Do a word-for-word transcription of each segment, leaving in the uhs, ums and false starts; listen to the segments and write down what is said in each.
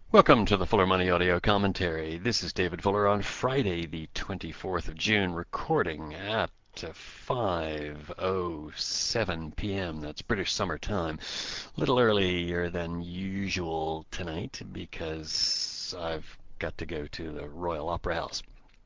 Welcome to the Fuller Money Audio Commentary. This is David Fuller on Friday, the twenty-fourth of June, recording at five oh seven p m That's British Summer Time. A little earlier than usual tonight because I've got to go to the Royal Opera House.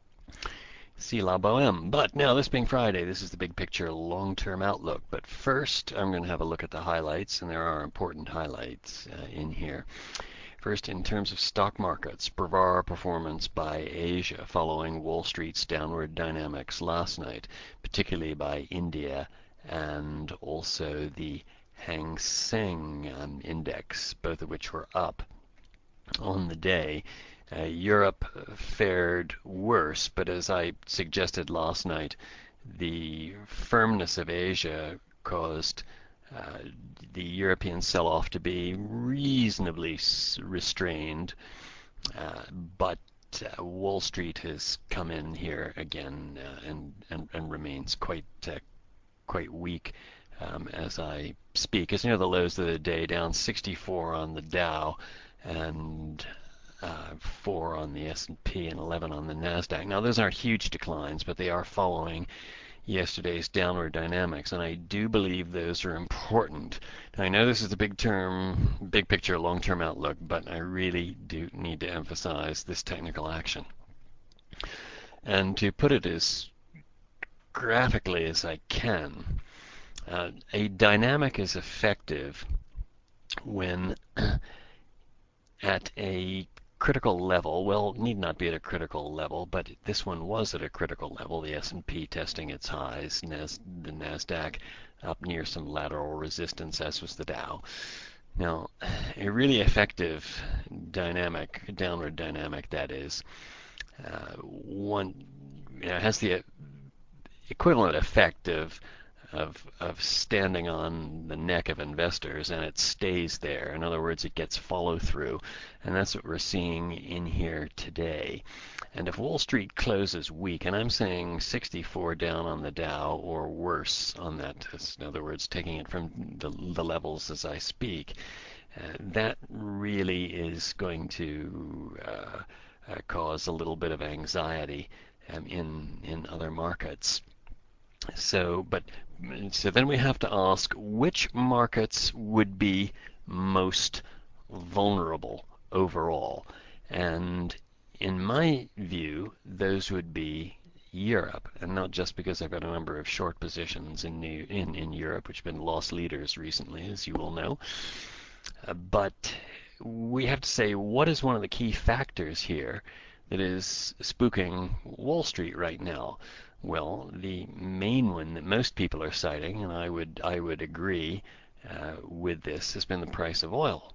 See La Boheme. But now, this being Friday, this is the big picture long-term outlook. But first, I'm going to have a look at the highlights, and there are important highlights uh, in here. First, in terms of stock markets, bravura performance by Asia following Wall Street's downward dynamics last night, particularly by India and also the Hang Seng um, index, both of which were up on the day. Uh, Europe fared worse, but as I suggested last night, the firmness of Asia caused Uh, the European sell-off to be reasonably restrained, uh, but uh, Wall Street has come in here again uh, and, and and remains quite uh, quite weak um, as I speak. As you know, the lows of the day down sixty-four on the Dow and uh, four on the S and P and eleven on the Nasdaq. Now those aren't huge declines, but they are following yesterday's downward dynamics, and I do believe those are important. Now, I know this is a big term, big picture, long-term outlook, but I really do need to emphasize this technical action. And to put it as graphically as I can, uh, a dynamic is effective when at a critical level, well, need not be at a critical level, but this one was at a critical level, the S and P testing its highs, Nas the Nasdaq up near some lateral resistance, as was the Dow. Now, a really effective dynamic, downward dynamic that is, uh, one you know, has the equivalent effect of Of, of standing on the neck of investors, and it stays there. In other words, it gets follow through, and that's what we're seeing in here today. And if Wall Street closes weak, and I'm saying sixty-four down on the Dow or worse on that, in other words, taking it from the, the levels as I speak, uh, that really is going to uh, uh, cause a little bit of anxiety um, in in other markets. So, but so then we have to ask which markets would be most vulnerable overall. And in my view, those would be Europe, and not just because I've got a number of short positions in new, in, in Europe, which have been lost leaders recently, as you all know. Uh, but we have to say, what is one of the key factors here that is spooking Wall Street right now? Well, the main one that most people are citing, and I would I would agree uh, with this, has been the price of oil,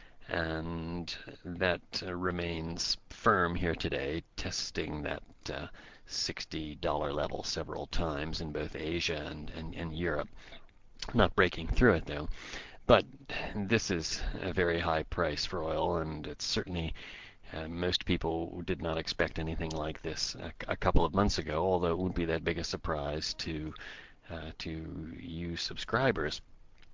and that uh, remains firm here today, testing that uh, sixty dollar level several times in both Asia and, and, and Europe. Not breaking through it though, but this is a very high price for oil, and it's certainly Uh, most people did not expect anything like this a, a couple of months ago, although it wouldn't be that big a surprise to uh, to you subscribers.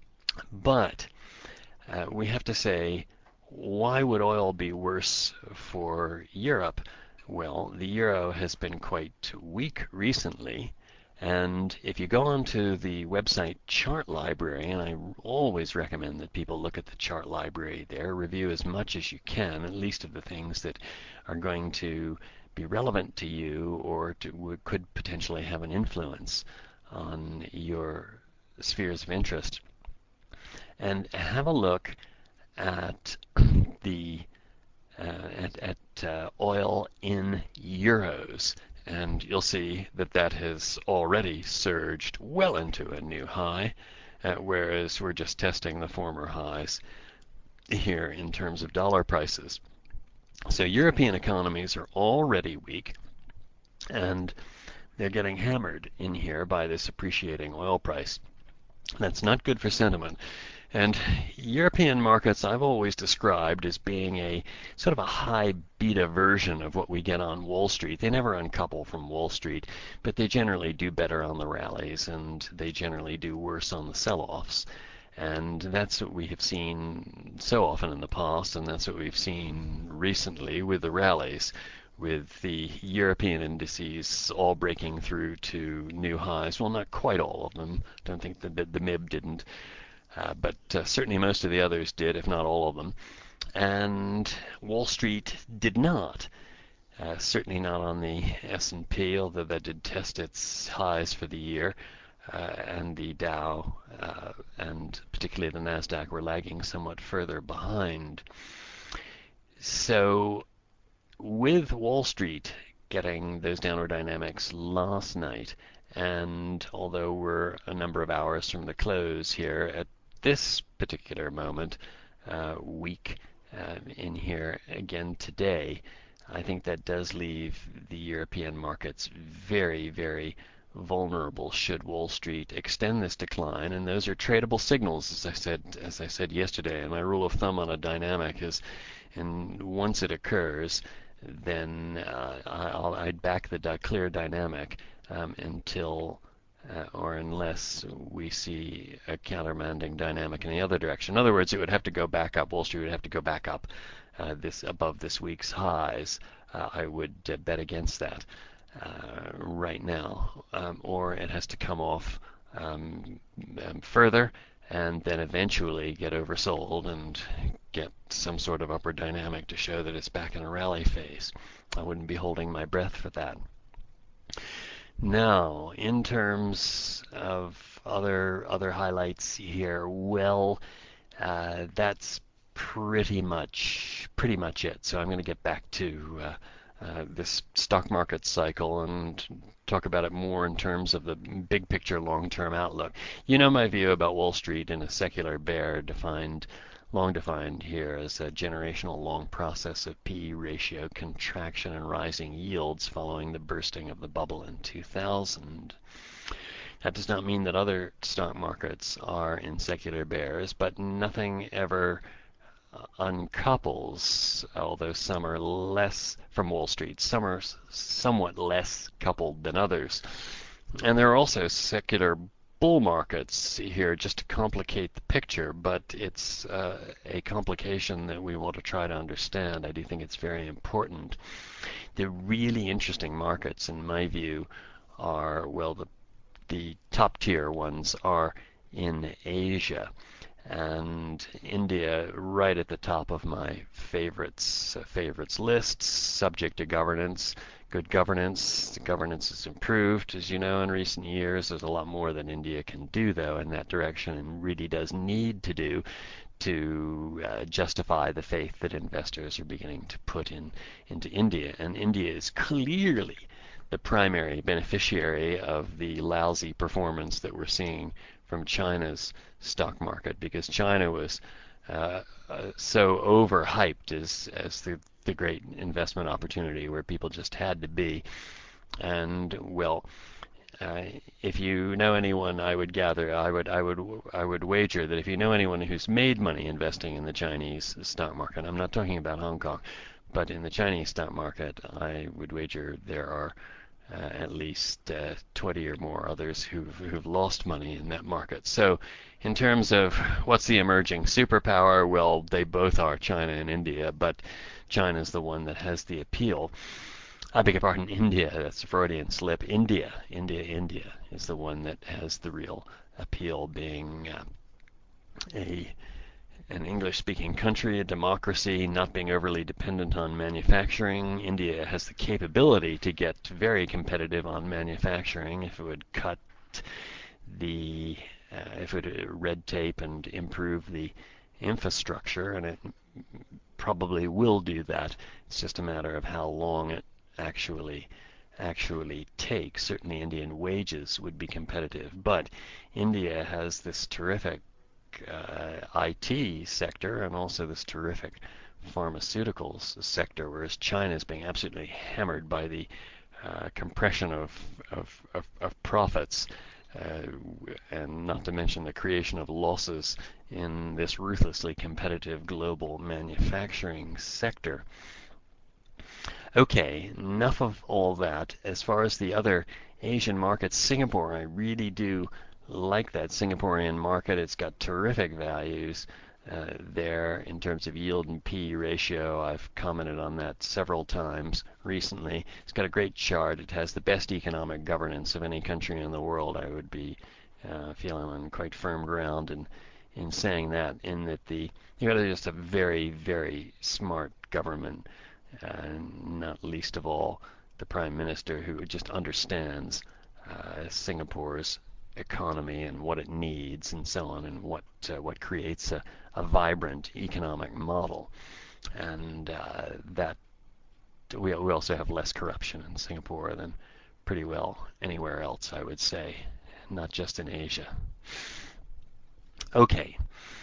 But uh, we have to say, why would oil be worse for Europe? Well, the euro has been quite weak recently. And if you go onto the website Chart Library, and I always recommend that people look at the Chart Library there, review as much as you can, at least of the things that are going to be relevant to you or to, could potentially have an influence on your spheres of interest. And have a look at the uh, at, at uh, oil in euros. And you'll see that that has already surged well into a new high, uh, whereas we're just testing the former highs here in terms of dollar prices. So European economies are already weak, and they're getting hammered in here by this appreciating oil price. That's not good for sentiment. And European markets I've always described as being a sort of a high beta version of what we get on Wall Street. They never uncouple from Wall Street, but they generally do better on the rallies, and they generally do worse on the sell-offs. And that's what we have seen so often in the past, and that's what we've seen recently with the rallies, with the European indices all breaking through to new highs. Well, not quite all of them. Don't think the, the M I B didn't, uh, but uh, certainly most of the others did, if not all of them. And Wall Street did not. Uh, certainly not on the S and P, although that did test its highs for the year. Uh, and the Dow uh, and particularly the Nasdaq were lagging somewhat further behind. So with Wall Street getting those downward dynamics last night, and although we're a number of hours from the close here at this particular moment, uh, week uh, in here again today, I think that does leave the European markets very, very vulnerable should Wall Street extend this decline, and those are tradable signals, as I said, as I said yesterday. And my rule of thumb on a dynamic is, and once it occurs, then uh, I'll, I'd back the clear dynamic um, until uh, or unless we see a countermanding dynamic in the other direction. In other words, it would have to go back up. Wall Street would have to go back up uh, this above this week's highs. Uh, I would uh, bet against that uh, right now, um, or it has to come off um, um, further and then eventually get oversold and get some sort of upward dynamic to show that it's back in a rally phase. I wouldn't be holding my breath for that. Now, in terms of other other highlights here, well, uh, that's pretty much pretty much it. So I'm going to get back to uh, uh, this stock market cycle and talk about it more in terms of the big picture long-term outlook. You know my view about Wall Street in a secular bear, defined long defined here as a generational long process of P E ratio contraction and rising yields following the bursting of the bubble in two thousand. That does not mean that other stock markets are in secular bears, but nothing ever uncouples, although some are less from Wall Street, some are somewhat less coupled than others. And there are also secular bull markets here just to complicate the picture, but it's uh, a complication that we want to try to understand. I do think it's very important. The really interesting markets, in my view, are, well, the, the top tier ones are in Asia. And India right at the top of my favorites uh, favorites list, subject to governance. Good governance. The governance has improved, as you know, in recent years. There's a lot more that India can do, though, in that direction, and really does need to do to uh, justify the faith that investors are beginning to put in into India. And India is clearly the primary beneficiary of the lousy performance that we're seeing from China's stock market, because China was uh, uh, so overhyped as as the the great investment opportunity where people just had to be. And well, uh, if you know anyone, I would gather, I would I would I would wager that if you know anyone who's made money investing in the Chinese stock market, I'm not talking about Hong Kong, but in the Chinese stock market, I would wager there are Uh, at least uh, twenty or more others who've, who've lost money in that market. So in terms of what's the emerging superpower, well, they both are, China and India, but China's the one that has the appeal. I beg your pardon, India, that's a Freudian slip. India, India, India is the one that has the real appeal, being uh, a an English-speaking country, a democracy, not being overly dependent on manufacturing. India has the capability to get very competitive on manufacturing if it would cut the, uh, if it would red tape and improve the infrastructure, and it probably will do that. It's just a matter of how long it actually actually takes. Certainly Indian wages would be competitive, but India has this terrific Uh, I T sector and also this terrific pharmaceuticals sector, whereas China is being absolutely hammered by the uh, compression of, of, of, of profits, uh, and not to mention the creation of losses in this ruthlessly competitive global manufacturing sector. Okay, enough of all that. As far as the other Asian markets, Singapore, I really do like that Singaporean market. It's got terrific values uh, there in terms of yield and P E ratio. I've commented on that several times recently. It's got a great chart. It has the best economic governance of any country in the world. I would be uh, feeling on quite firm ground in, in saying that, in that the you got just a very, very smart government, uh, not least of all the Prime Minister, who just understands uh, Singapore's economy and what it needs and so on, and what uh, what creates a, a vibrant economic model. And uh, that we, we also have less corruption in Singapore than pretty well anywhere else, I would say, not just in Asia. Okay,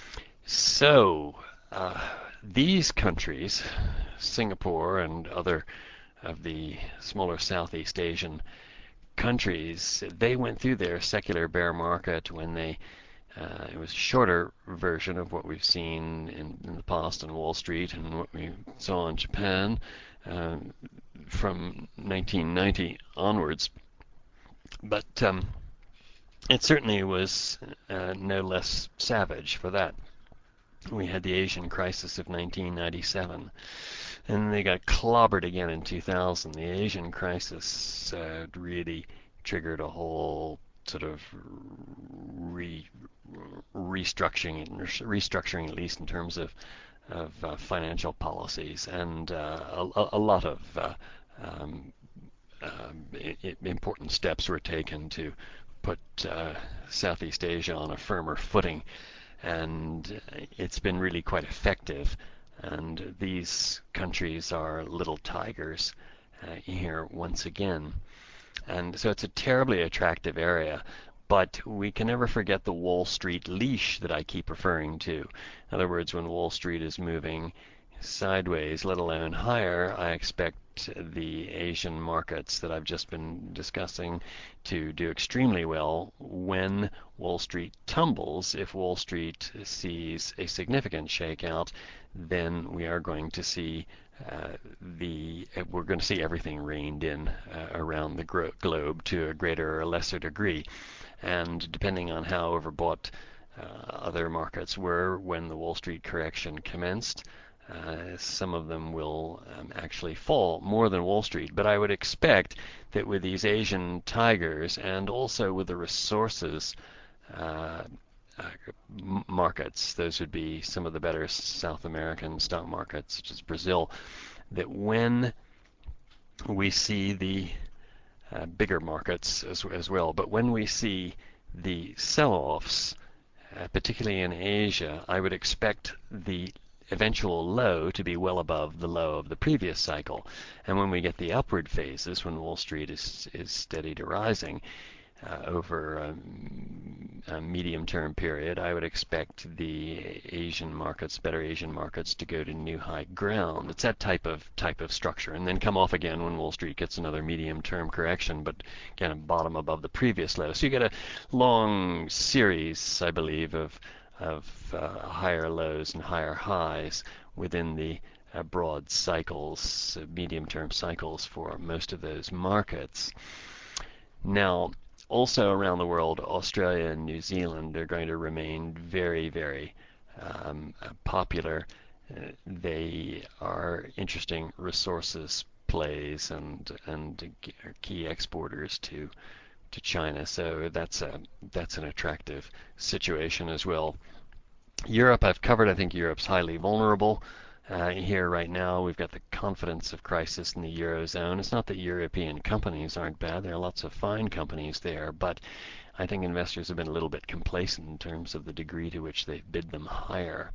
so uh, these countries, Singapore and other of the smaller Southeast Asian countries, they went through their secular bear market when they uh, it was a shorter version of what we've seen in, in the past on Wall Street and what we saw in Japan uh, from nineteen ninety onwards. But um, it certainly was uh, no less savage for that. We had the Asian crisis of nineteen ninety-seven, and they got clobbered again in two thousand. The Asian crisis uh, really triggered a whole sort of re, restructuring, restructuring at least in terms of of uh, financial policies, and uh, a, a lot of uh, um, um, important steps were taken to put uh, Southeast Asia on a firmer footing, and it's been really quite effective. And these countries are little tigers uh, here once again. And so it's a terribly attractive area, but we can never forget the Wall Street leash that I keep referring to. In other words, when Wall Street is moving sideways, let alone higher, I expect the Asian markets that I've just been discussing to do extremely well. When Wall Street tumbles, if Wall Street sees a significant shakeout, then we are going to see uh, the we're going to see everything reined in uh, around the gro- globe to a greater or lesser degree. And depending on how overbought uh, other markets were when the Wall Street correction commenced, Uh, some of them will um, actually fall more than Wall Street. But I would expect that with these Asian tigers and also with the resources uh, uh, markets, those would be some of the better South American stock markets, such as Brazil, that when we see the uh, bigger markets as, as well, but when we see the sell-offs, uh, particularly in Asia, I would expect the eventual low to be well above the low of the previous cycle. And when we get the upward phases, when Wall Street is, is steady to rising uh, over um, a medium-term period, I would expect the Asian markets, better Asian markets, to go to new high ground. It's that type of type of structure, and then come off again when Wall Street gets another medium-term correction, but kind of bottom above the previous low. So you get a long series, I believe, of of uh, higher lows and higher highs within the uh, broad cycles, uh, medium-term cycles for most of those markets. Now, also around the world, Australia and New Zealand are going to remain very, very um, uh, popular. Uh, they are interesting resources plays and and key exporters to to China, so that's a that's an attractive situation as well. Europe, I've covered. I think Europe's highly vulnerable. Uh, here right now, we've got the confidence of crisis in the Eurozone. It's not that European companies aren't bad. There are lots of fine companies there, but I think investors have been a little bit complacent in terms of the degree to which they've bid them higher.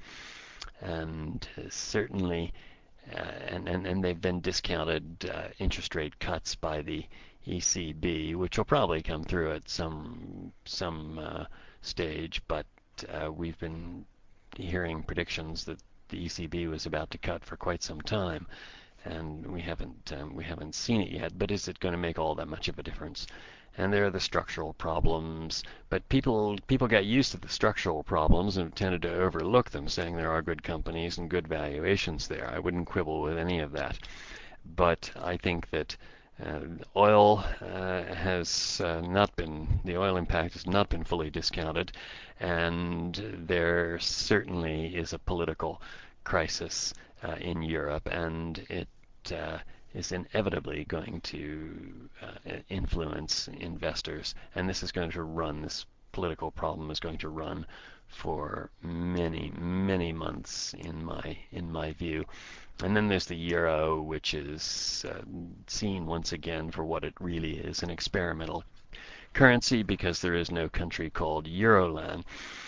And uh, certainly, uh, and, and, and they've been discounted uh, interest rate cuts by the E C B, which will probably come through at some some uh, stage, but uh, we've been hearing predictions that the E C B was about to cut for quite some time, and we haven't um, we haven't seen it yet. But is it going to make all that much of a difference? And there are the structural problems, but people people got used to the structural problems and tended to overlook them, saying there are good companies and good valuations there. I wouldn't quibble with any of that, but I think that Uh, oil uh, has uh, not been, the oil impact has not been fully discounted, and there certainly is a political crisis uh, in Europe, and it uh, is inevitably going to uh, influence investors, and this is going to run, this political problem is going to run for many, many months in my in my view. And then there's the euro, which is uh, seen once again for what it really is, an experimental currency, because there is no country called Euroland.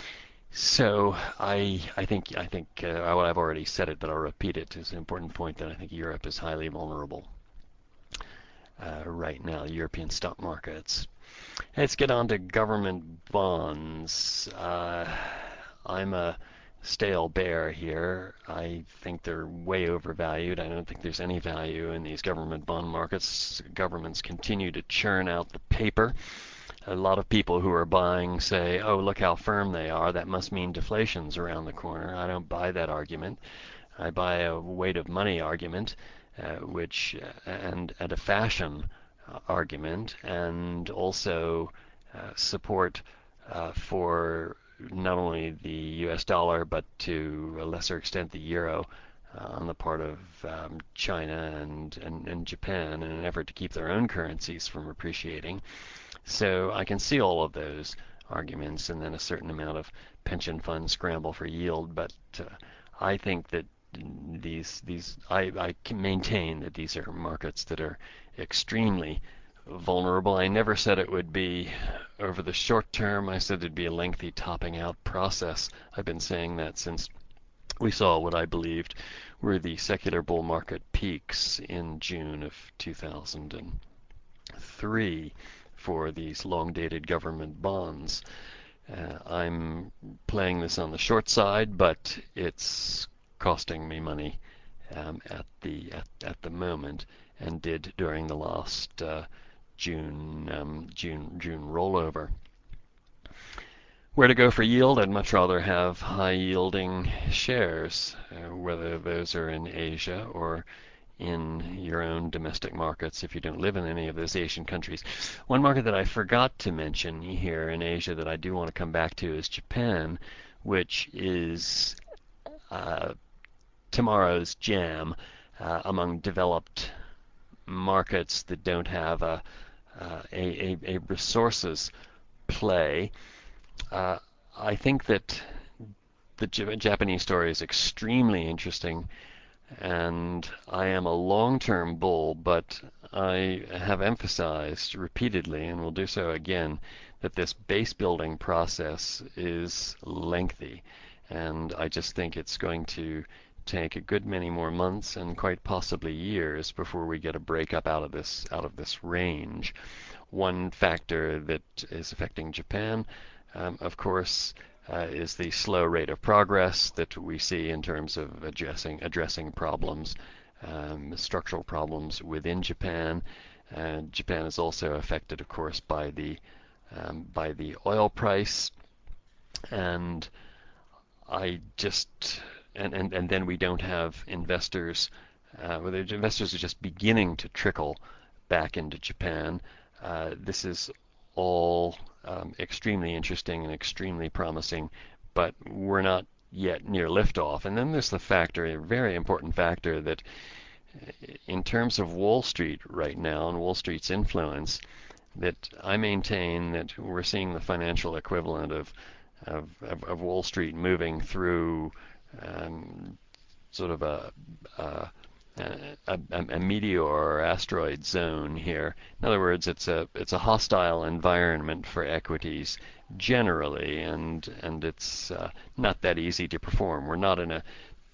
So I I think I think uh, well, I've already said it, but I'll repeat it. It's an important point that I think Europe is highly vulnerable uh, right now, the European stock markets. Let's get on to government bonds. Uh, I'm a stale bear here. I think they're way overvalued. I don't think there's any value in these government bond markets. Governments continue to churn out the paper. A lot of people who are buying say, oh, look how firm they are. That must mean deflation's around the corner. I don't buy that argument. I buy a weight of money argument, uh, which uh, and, and a fashion uh, argument, and also uh, support uh, for not only the U S dollar, but to a lesser extent the euro uh, on the part of um, China and, and, and Japan in an effort to keep their own currencies from appreciating. So I can see all of those arguments, and then a certain amount of pension fund scramble for yield. But uh, I think that these these I, I can maintain that these are markets that are extremely vulnerable. I never said it would be over the short term. I said it'd be a lengthy topping out process. I've been saying that since we saw what I believed were the secular bull market peaks in June of two thousand three for these long-dated government bonds. Uh, I'm playing this on the short side, but it's costing me money um, at the at, at the moment, and did during the last uh, June um, June June rollover. Where to go for yield? I'd much rather have high-yielding shares, uh, whether those are in Asia or in your own domestic markets if you don't live in any of those Asian countries. One market that I forgot to mention here in Asia that I do want to come back to is Japan, which is uh, tomorrow's jam uh, among developed markets that don't have a, uh, a, a, a resources play. Uh, I think that the J- Japanese story is extremely interesting, and I am a long-term bull, but I have emphasized repeatedly, and will do so again, that this base building process is lengthy, and I just think it's going to take a good many more months and quite possibly years before we get a break up out of this out of this range. One factor that is affecting Japan, um, of course, uh, is the slow rate of progress that we see in terms of addressing addressing problems, um, structural problems within Japan. Uh, Japan is also affected, of course, by the um, by the oil price, and I just and, and, and then we don't have investors. Uh, well, the investors are just beginning to trickle back into Japan. Uh, this is all um, extremely interesting and extremely promising, but we're not yet near liftoff. And then there's the factor, a very important factor, that in terms of Wall Street right now and Wall Street's influence, that I maintain that we're seeing the financial equivalent of of, of, of Wall Street moving through um, sort of a, a, a, a meteor or asteroid zone here. In other words, it's a it's a hostile environment for equities generally, and and it's uh, not that easy to perform. We're not in a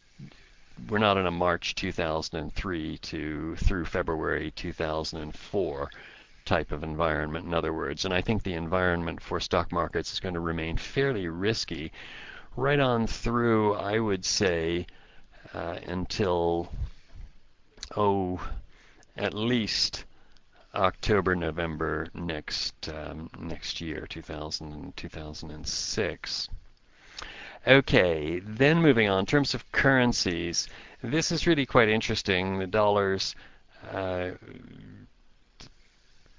we're not in a March two thousand three to through February two thousand four type of environment, in other words. And I think the environment for stock markets is going to remain fairly risky right on through, I would say, uh, until, oh, at least October, November next um, next year, two thousand, two thousand six. Okay, then moving on, in terms of currencies, this is really quite interesting. The dollar's uh,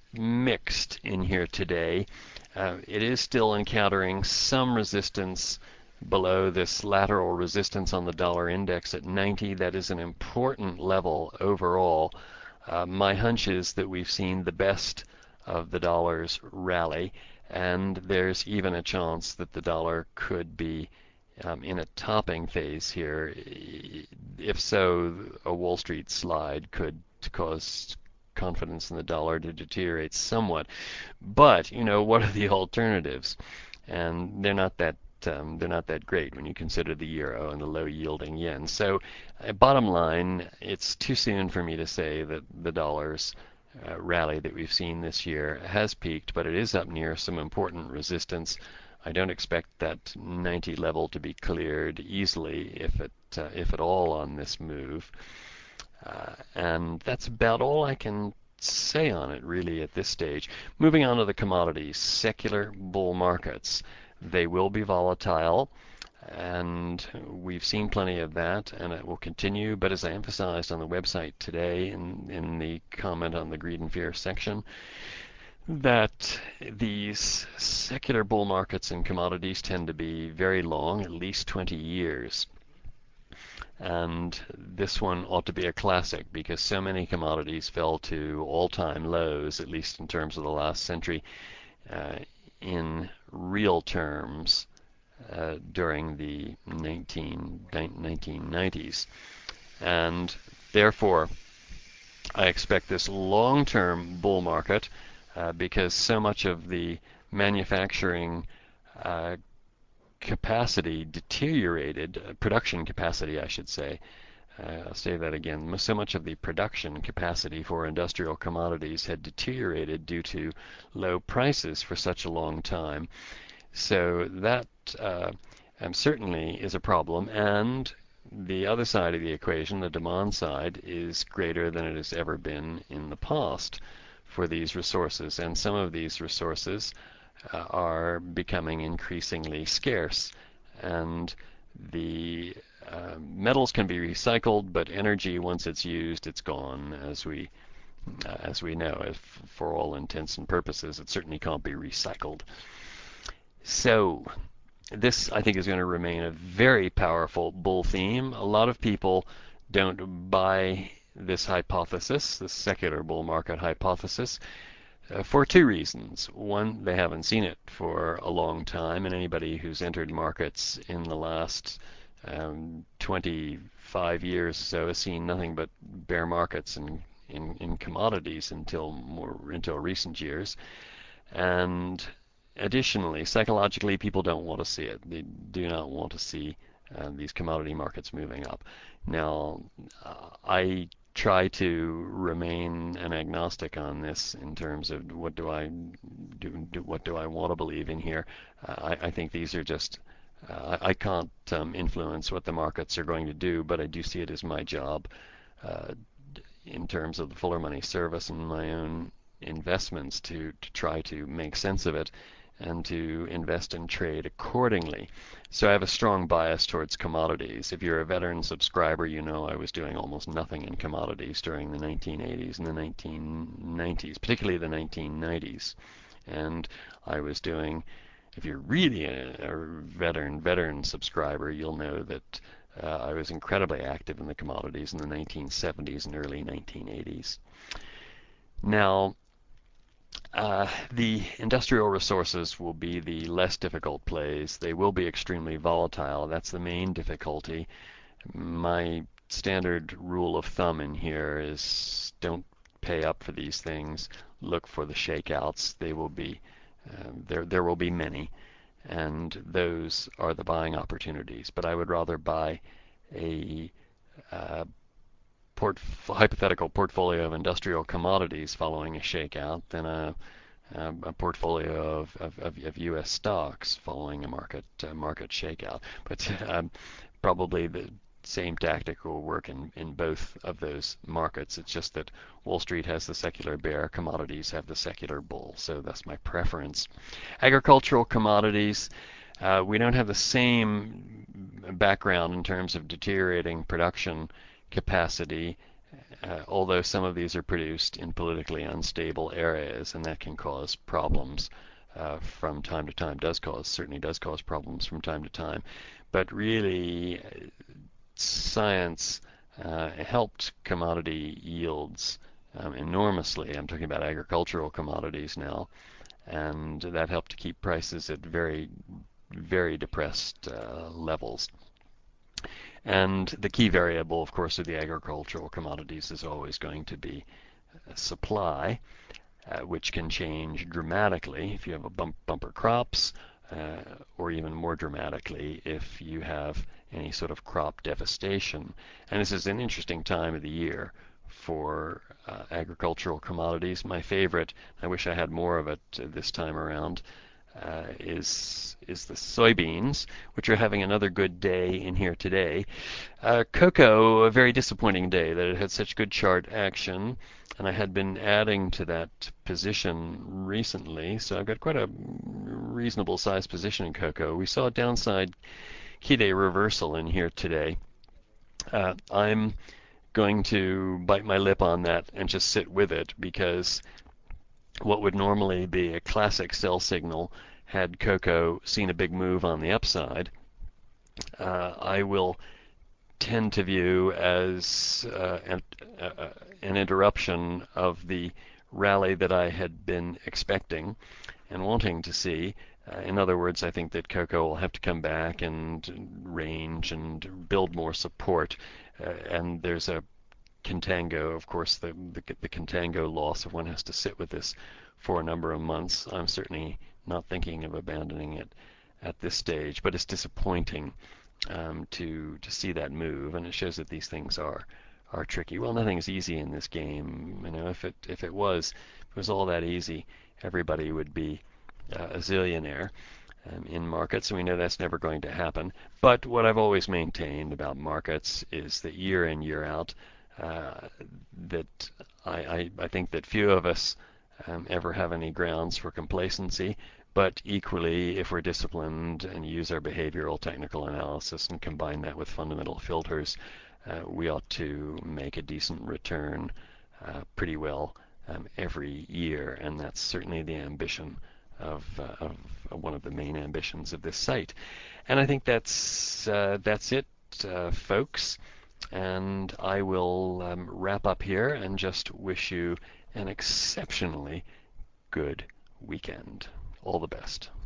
mixed in here today. Uh, it is still encountering some resistance below this lateral resistance on the dollar index at ninety. That is an important level overall. Uh, my hunch is that we've seen the best of the dollar's rally, and there's even a chance that the dollar could be um, in a topping phase here. If so, a Wall Street slide could cause confidence in the dollar to deteriorate somewhat. But, you know, what are the alternatives? And they're not that um, they're not that great when you consider the euro and the low yielding yen. So, uh, bottom line, it's too soon for me to say that the dollar's uh, rally that we've seen this year has peaked, but it is up near some important resistance. I don't expect that ninety level to be cleared easily, if it uh, if at all, on this move. Uh, and that's about all I can say on it really at this stage. Moving on to the commodities, secular bull markets. They will be volatile, and we've seen plenty of that, and it will continue. But as I emphasized on the website today in, in the comment on the greed and fear section, that these secular bull markets in commodities tend to be very long, at least twenty years. And this one ought to be a classic because so many commodities fell to all-time lows, at least in terms of the last century, uh, in real terms uh, during the nineteen nineties. And therefore, I expect this long-term bull market, uh, because so much of the manufacturing uh, capacity deteriorated, uh, production capacity, I should say. Uh, I'll say that again. So much of the production capacity for industrial commodities had deteriorated due to low prices for such a long time. So that uh, um, certainly is a problem. And the other side of the equation, the demand side, is greater than it has ever been in the past for these resources. And some of these resources uh, are becoming increasingly scarce. And the uh, metals can be recycled, but energy, once it's used, it's gone, as we uh, as we know. If, for all intents and purposes, it certainly can't be recycled. So this, I think, is going to remain a very powerful bull theme. A lot of people don't buy this hypothesis, this secular bull market hypothesis, uh, for two reasons. One, they haven't seen it for a long time, and anybody who's entered markets in the last um, twenty-five years or so has seen nothing but bear markets in, in, in commodities until more until recent years. And additionally, psychologically, people don't want to see it. They do not want to see uh, these commodity markets moving up. Now, uh, I try to remain an agnostic on this in terms of what do I do, do what do I want to believe in here. Uh, I, I think these are just uh, I can't um, influence what the markets are going to do, but I do see it as my job uh, in terms of the Fuller Money service and my own investments to, to try to make sense of it and to invest and trade accordingly. So I have a strong bias towards commodities. If you're a veteran subscriber, you know I was doing almost nothing in commodities during the nineteen eighties and the nineteen nineties, particularly the nineteen nineties. And I was doing, if you're really a, a veteran veteran subscriber, you'll know that uh, I was incredibly active in the commodities in the nineteen seventies and early nineteen eighties. Now, Uh, the industrial resources will be the less difficult plays. They will be extremely volatile. That's the main difficulty. My standard rule of thumb in here is don't pay up for these things. Look for the shakeouts. They will be uh, there. There will be many, and those are the buying opportunities. But I would rather buy a uh, port hypothetical portfolio of industrial commodities following a shakeout than a, a, a portfolio of, of, of U S stocks following a market uh, market shakeout. But um, probably the same tactic will work in, in both of those markets. It's just that Wall Street has the secular bear, commodities have the secular bull. So that's my preference. Agricultural commodities. Uh, we don't have the same background in terms of deteriorating production capacity uh, although some of these are produced in politically unstable areas, and that can cause problems uh, from time to time, does cause, certainly does cause problems from time to time. But really, science uh, helped commodity yields um, enormously. I'm talking about agricultural commodities now, and that helped to keep prices at very, very depressed uh, levels. And the key variable, of course, of the agricultural commodities is always going to be supply, uh, which can change dramatically if you have a bump, bumper crops, uh, or even more dramatically if you have any sort of crop devastation. And this is an interesting time of the year for uh, agricultural commodities. My favorite, I wish I had more of it uh, this time around, uh, is is the soybeans, which are having another good day in here today. Uh, cocoa, a very disappointing day that it had such good chart action, and I had been adding to that position recently, so I've got quite a reasonable sized position in cocoa. We saw a downside key day reversal in here today. Uh, I'm going to bite my lip on that and just sit with it, because what would normally be a classic sell signal, had cocoa seen a big move on the upside, uh, I will tend to view as uh, an, uh, an interruption of the rally that I had been expecting and wanting to see. Uh, in other words, I think that cocoa will have to come back and range and build more support. Uh, and there's a contango, of course, the, the, the contango loss if one has to sit with this for a number of months. I'm certainly not thinking of abandoning it at this stage, but it's disappointing um, to to see that move, and it shows that these things are are tricky. Well, nothing's easy in this game. You know, if it if it was if it was all that easy, everybody would be uh, a zillionaire um, in markets, and we know that's never going to happen. But what I've always maintained about markets is that year in, year out, uh, that I, I, I think that few of us um, ever have any grounds for complacency. But equally, if we're disciplined and use our behavioral technical analysis and combine that with fundamental filters, uh, we ought to make a decent return uh, pretty well um, every year. And that's certainly the ambition of, uh, of one of the main ambitions of this site. And I think that's, uh, that's it, uh, folks. And I will um, wrap up here and just wish you an exceptionally good weekend. All the best.